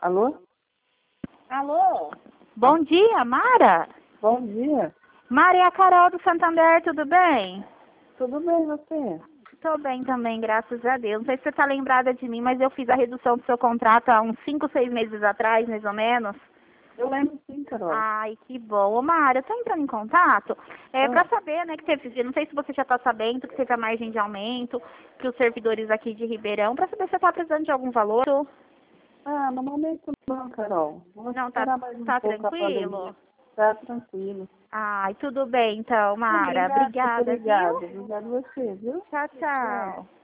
Alô? Alô? Bom dia, Mara? Bom dia. Mara, é a Carol do Santander, tudo bem? Tudo bem, você? Tô bem também, graças a Deus. Não sei se você tá lembrada de mim, mas eu fiz a redução do seu contrato há uns 5, 6 meses atrás, mais ou menos. Eu lembro sim, Carol. Ai, que bom. Ô, Mara, eu tô entrando em contato pra saber, né, que teve, não sei se você já tá sabendo que teve a margem de aumento, que os servidores aqui de Ribeirão, pra saber se você tá precisando de algum valor. No momento não, Carol. Vamos Não, esperar mais um tá pouco a tranquilo? pandemia. Tá tranquilo. Ai, tudo bem então, Mara. Obrigada por ter Obrigada, viu? ligado. Obrigada a você, viu? Tchau, tchau.